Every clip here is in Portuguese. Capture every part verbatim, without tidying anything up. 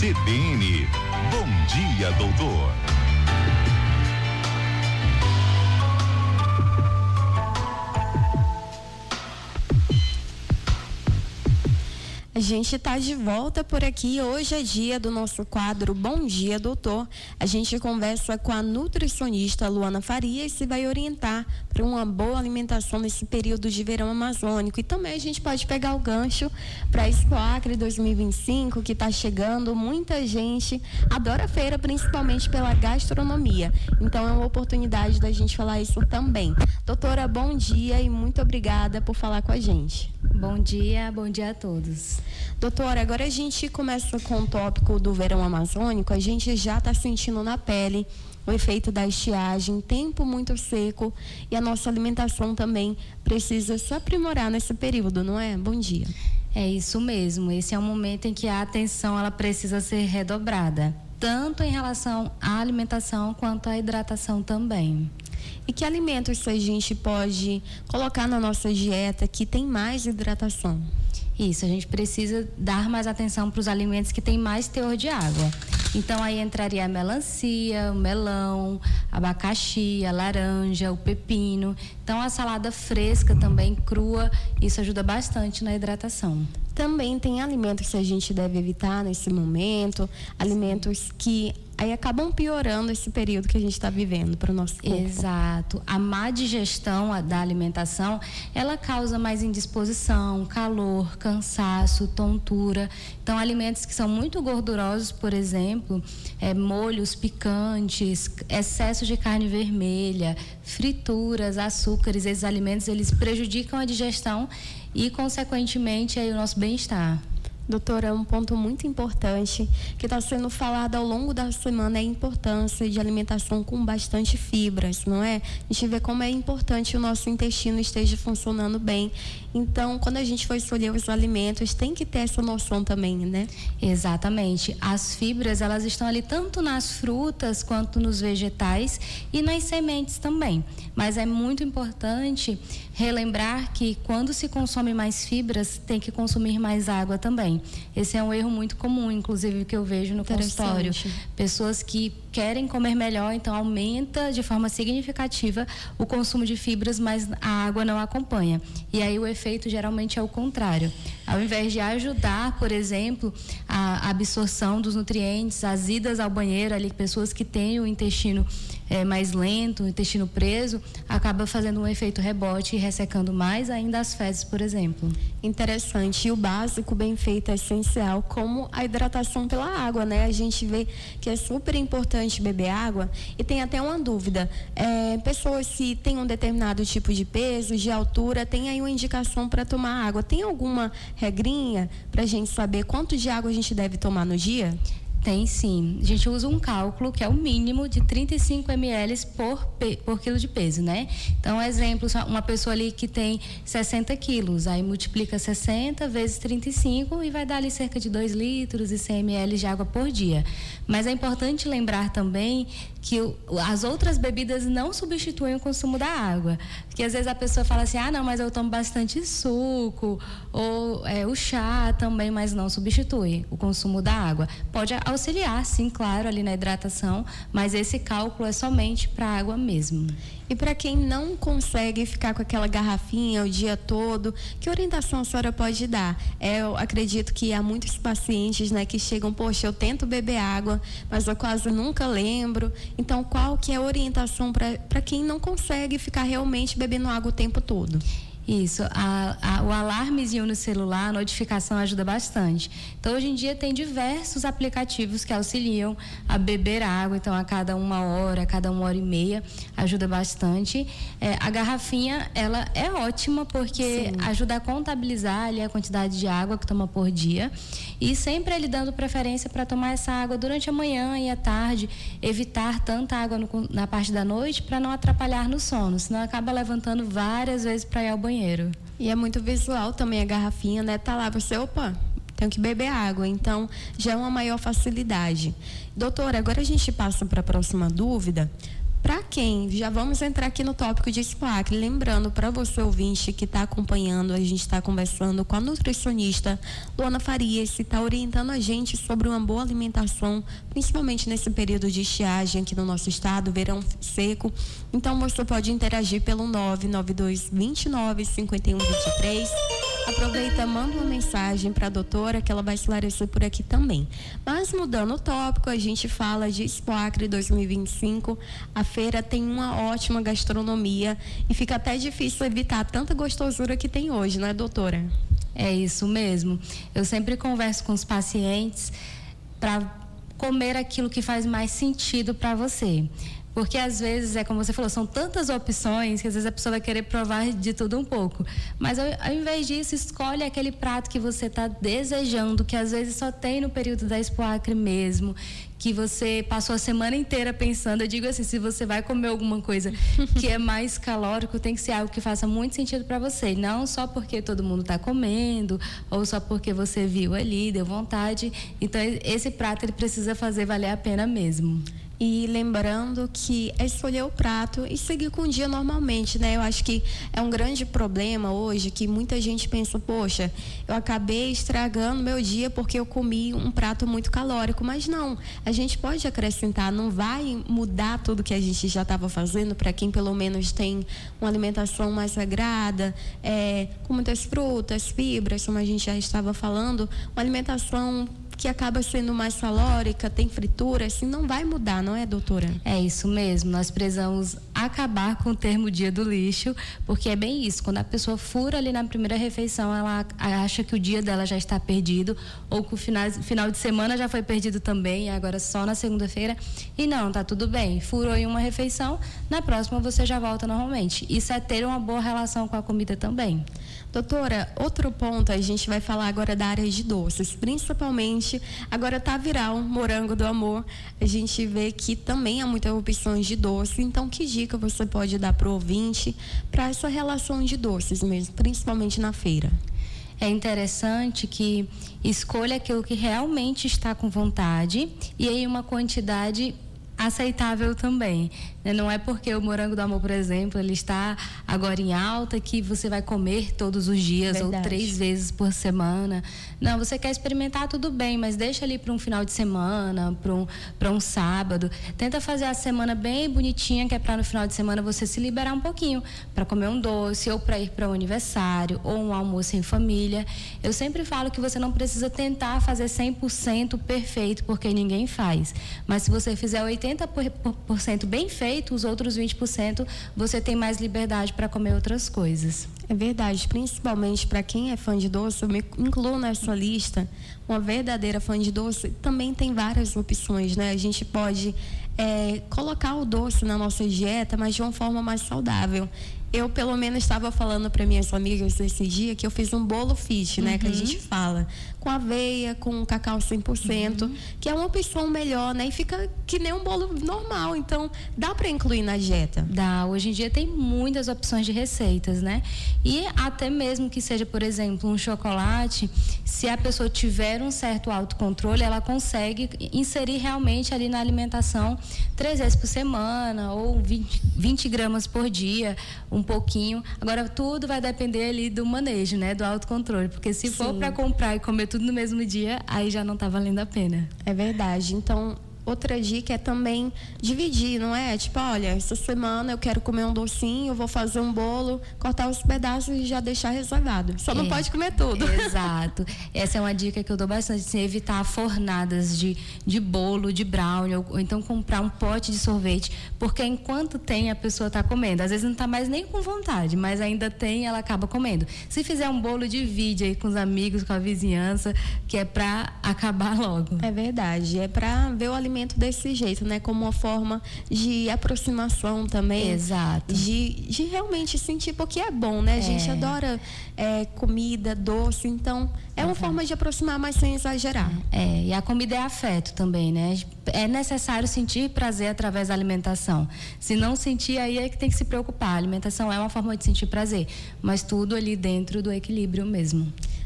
C B N. Bom dia, doutor. A gente está de volta por aqui. Hoje é dia do nosso quadro Bom Dia, Doutor. A gente conversa com a nutricionista Luana Farias e vai orientar para uma boa alimentação nesse período de verão amazônico. E também a gente pode pegar o gancho para a Expo Acre dois mil e vinte e cinco, que está chegando. Muita gente adora a feira, principalmente pela gastronomia. Então é uma oportunidade da gente falar isso também. Doutora, bom dia e muito obrigada por falar com a gente. Bom dia, bom dia a todos. Doutora, agora a gente começa com o tópico do verão amazônico. A gente já está sentindo na pele o efeito da estiagem, tempo muito seco, e a nossa alimentação também precisa se aprimorar nesse período, não é? Bom dia. É isso mesmo, esse é um momento em que a atenção ela precisa ser redobrada, tanto em relação à alimentação quanto à hidratação também. E que alimentos a gente pode colocar na nossa dieta que tem mais hidratação? Isso, a gente precisa dar mais atenção para os alimentos que têm mais teor de água. Então aí entraria a melancia, o melão, abacaxi, a laranja, o pepino. Então a salada fresca também, crua, isso ajuda bastante na hidratação. Também tem alimentos que a gente deve evitar nesse momento, alimentos que aí acabam piorando esse período que a gente está vivendo para o nosso corpo. Exato. A má digestão da alimentação, ela causa mais indisposição, calor, cansaço, tontura. Então, alimentos que são muito gordurosos, por exemplo, é, molhos picantes, excesso de carne vermelha, frituras, açúcares, esses alimentos, eles prejudicam a digestão e, consequentemente, aí, o nosso bem-estar. Doutora, um ponto muito importante que está sendo falado ao longo da semana é a importância de alimentação com bastante fibras, não é? A gente vê como é importante o nosso intestino esteja funcionando bem. Então, quando a gente for escolher os alimentos, tem que ter essa noção também, né? Exatamente. As fibras, elas estão ali tanto nas frutas quanto nos vegetais e nas sementes também. Mas é muito importante relembrar que quando se consome mais fibras, tem que consumir mais água também. Esse é um erro muito comum, inclusive, que eu vejo no consultório. Pessoas que querem comer melhor, então aumenta de forma significativa o consumo de fibras, mas a água não acompanha. E aí o efeito geralmente é o contrário. Ao invés de ajudar, por exemplo, a absorção dos nutrientes, as idas ao banheiro, ali, pessoas que têm o intestino é, mais lento, o intestino preso, acaba fazendo um efeito rebote e ressecando mais ainda as fezes, por exemplo. Interessante. E o básico bem feito é essencial, como a hidratação pela água, né? A gente vê que é super importante beber água. E tem até uma dúvida, é, pessoas que têm um determinado tipo de peso, de altura, tem aí uma indicação para tomar água. Tem alguma regrinha para a gente saber quanto de água a gente deve tomar no dia? Tem sim. A gente usa um cálculo que é o mínimo de trinta e cinco mililitros por, por quilo de peso, né? Então, exemplo, uma pessoa ali que tem sessenta quilos, aí multiplica sessenta vezes trinta e cinco e vai dar ali cerca de dois litros e cem mililitros de água por dia. Mas é importante lembrar também que o, as outras bebidas não substituem o consumo da água. Porque às vezes a pessoa fala assim, ah, não, mas eu tomo bastante suco, ou é, o chá também, mas não substitui o consumo da água. Pode auxiliar, sim, claro, ali na hidratação, mas esse cálculo é somente para a água mesmo. E para quem não consegue ficar com aquela garrafinha o dia todo, que orientação a senhora pode dar? É, eu acredito que há muitos pacientes, né, que chegam, poxa, eu tento beber água, mas eu quase nunca lembro. Então, qual que é a orientação para quem não consegue ficar realmente bebendo água o tempo todo? Isso, a, a, o alarmezinho no celular, a notificação ajuda bastante. Então, hoje em dia tem diversos aplicativos que auxiliam a beber água, então a cada uma hora, a cada uma hora e meia, ajuda bastante. É, a garrafinha, ela é ótima porque Sim. ajuda a contabilizar ali a quantidade de água que toma por dia e sempre ele dando preferência para tomar essa água durante a manhã e a tarde, evitar tanta água no, na parte da noite para não atrapalhar no sono, senão acaba levantando várias vezes para ir ao banheiro. E é muito visual também a garrafinha, né? Tá lá, você, opa, tenho que beber água, então já é uma maior facilidade. Doutora, agora a gente passa para a próxima dúvida. Para quem? Já vamos entrar aqui no tópico de Spoacre. Lembrando para você ouvinte que está acompanhando, a gente está conversando com a nutricionista Luana Farias, que está orientando a gente sobre uma boa alimentação, principalmente nesse período de estiagem aqui no nosso estado, verão seco. Então você pode interagir pelo nove nove dois, dois nove, cinco um dois três. Aproveita, manda uma mensagem para a doutora que ela vai esclarecer por aqui também. Mas mudando o tópico, a gente fala de Spoacre dois mil e vinte e cinco. A feira tem uma ótima gastronomia e fica até difícil evitar tanta gostosura que tem hoje, não é, doutora? É isso mesmo. Eu sempre converso com os pacientes para comer aquilo que faz mais sentido para você. Porque às vezes, é como você falou, são tantas opções que às vezes a pessoa vai querer provar de tudo um pouco. Mas ao, ao invés disso, escolhe aquele prato que você está desejando, que às vezes só tem no período da Spoacre mesmo, que você passou a semana inteira pensando. Eu digo assim, se você vai comer alguma coisa que é mais calórico, tem que ser algo que faça muito sentido para você. E não só porque todo mundo está comendo, ou só porque você viu ali, deu vontade. Então, esse prato ele precisa fazer valer a pena mesmo. E lembrando que é escolher o prato e seguir com o dia normalmente, né? Eu acho que é um grande problema hoje que muita gente pensa, poxa, eu acabei estragando meu dia porque eu comi um prato muito calórico. Mas não, a gente pode acrescentar, não vai mudar tudo que a gente já estava fazendo para quem pelo menos tem uma alimentação mais sagrada, é, com muitas frutas, fibras, como a gente já estava falando, uma alimentação que acaba sendo mais calórica, tem fritura, assim, não vai mudar, não é, doutora? É isso mesmo, nós precisamos acabar com o termo dia do lixo, porque é bem isso, quando a pessoa fura ali na primeira refeição, ela acha que o dia dela já está perdido, ou que o final, final de semana já foi perdido também, e agora só na segunda-feira, e não, tá tudo bem, furou em uma refeição, na próxima você já volta normalmente. Isso é ter uma boa relação com a comida também. Doutora, outro ponto, a gente vai falar agora da área de doces, principalmente, agora tá viral, morango do amor, a gente vê que também há muitas opções de doce, então que dica você pode dar para o ouvinte para essa relação de doces mesmo, principalmente na feira? É interessante que escolha aquilo que realmente está com vontade e em uma quantidade aceitável também. Não é porque o morango do amor, por exemplo, ele está agora em alta que você vai comer todos os dias. Verdade. Ou três vezes por semana. Não, você quer experimentar, tudo bem, mas deixa ali para um final de semana, para um, para um sábado. Tenta fazer a semana bem bonitinha, que é para no final de semana você se liberar um pouquinho para comer um doce, ou para ir para um aniversário, ou um almoço em família. Eu sempre falo que você não precisa tentar fazer cem por cento perfeito, porque ninguém faz. Mas se você fizer oitenta por cento bem feito, os outros vinte por cento você tem mais liberdade para comer outras coisas. É verdade, principalmente para quem é fã de doce, eu me incluo nessa lista. Uma verdadeira fã de doce também tem várias opções, né? A gente pode é, colocar o doce na nossa dieta, mas de uma forma mais saudável. Eu, pelo menos, estava falando para minhas amigas esse dia que eu fiz um bolo fit, né? Uhum. Que a gente fala. Com aveia, com cacau cem por cento, uhum. que é uma opção melhor, né? E fica que nem um bolo normal. Então, dá para incluir na dieta? Dá. Hoje em dia tem muitas opções de receitas, né? E até mesmo que seja, por exemplo, um chocolate, se a pessoa tiver um certo autocontrole, ela consegue inserir realmente ali na alimentação três vezes por semana ou vinte, vinte gramas por dia, um pouquinho. Agora, tudo vai depender ali do manejo, né? Do autocontrole. Porque se Sim. for para comprar e comer tudo no mesmo dia, aí já não tá valendo a pena. É verdade. Então, outra dica é também dividir, não é? Tipo, olha, essa semana eu quero comer um docinho, eu vou fazer um bolo, cortar os pedaços e já deixar reservado. Só não é, pode comer tudo. Exato. Essa é uma dica que eu dou bastante, assim, evitar fornadas de, de bolo, de brownie, ou, ou então comprar um pote de sorvete, porque enquanto tem, a pessoa está comendo. Às vezes não está mais nem com vontade, mas ainda tem, ela acaba comendo. Se fizer um bolo, divide aí com os amigos, com a vizinhança, que é para acabar logo. É verdade. É para ver o alimento desse jeito, né? Como uma forma de aproximação também. Exato. De, de realmente sentir, porque é bom, né? A gente é. adora é, comida, doce, então é uma uhum. forma de aproximar, mas sem exagerar. É, e a comida é afeto também, né? É necessário sentir prazer através da alimentação. Se não sentir, aí é que tem que se preocupar. A alimentação é uma forma de sentir prazer, mas tudo ali dentro do equilíbrio mesmo.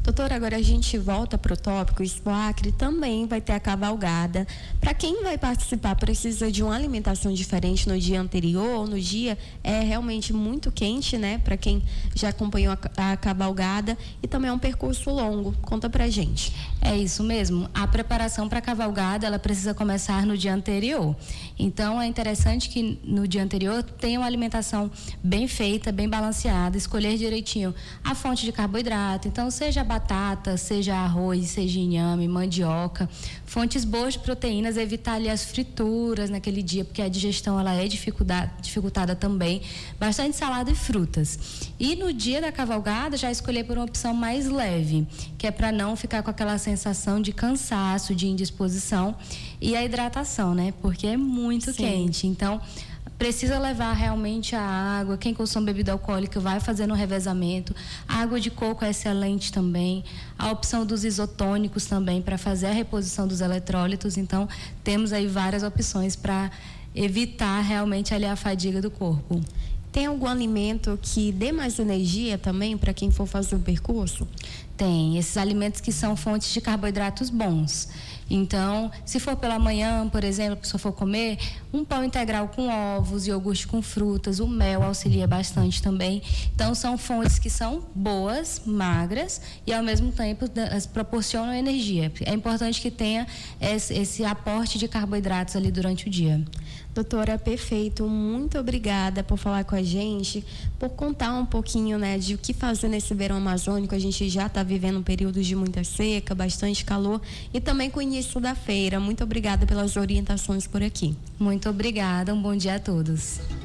Doutora, agora a gente volta para o tópico. Expo Acre também vai ter a cavalgada. Para quem vai participar, precisa de uma alimentação diferente no dia anterior, no dia é realmente muito quente, né? Para quem já acompanhou a, a cavalgada, e também é um percurso longo. Conta pra gente. É isso mesmo. A preparação para a cavalgada, ela precisa começar no dia anterior. Então, é interessante que no dia anterior tenha uma alimentação bem feita, bem balanceada, escolher direitinho a fonte de carboidrato. Então, seja batata, seja arroz, seja inhame, mandioca, fontes boas de proteínas, evitar ali as frituras naquele dia, porque a digestão ela é dificultada, dificultada também, bastante salada e frutas. E no dia da cavalgada, já escolher por uma opção mais leve, que é para não ficar com aquela sensação de cansaço, de indisposição, e a hidratação, né? Porque é muito Sim. quente. Então, precisa levar realmente a água. Quem consome bebida alcoólica vai fazendo um revezamento. A água de coco é excelente também. A opção dos isotônicos também para fazer a reposição dos eletrólitos. Então, temos aí várias opções para evitar realmente ali a fadiga do corpo. Tem algum alimento que dê mais energia também para quem for fazer o percurso? Tem. Esses alimentos que são fontes de carboidratos bons. Então, se for pela manhã, por exemplo, a pessoa for comer, um pão integral com ovos, iogurte com frutas, o mel auxilia bastante também. Então, são fontes que são boas, magras e, ao mesmo tempo, proporcionam energia. É importante que tenha esse, esse aporte de carboidratos ali durante o dia. Doutora, perfeito. Muito obrigada por falar com a gente, por contar um pouquinho, né, de o que fazer nesse verão amazônico. A gente já está vivendo um período de muita seca, bastante calor, e também com o início da feira. Muito obrigada pelas orientações por aqui. Muito obrigada. Um bom dia a todos.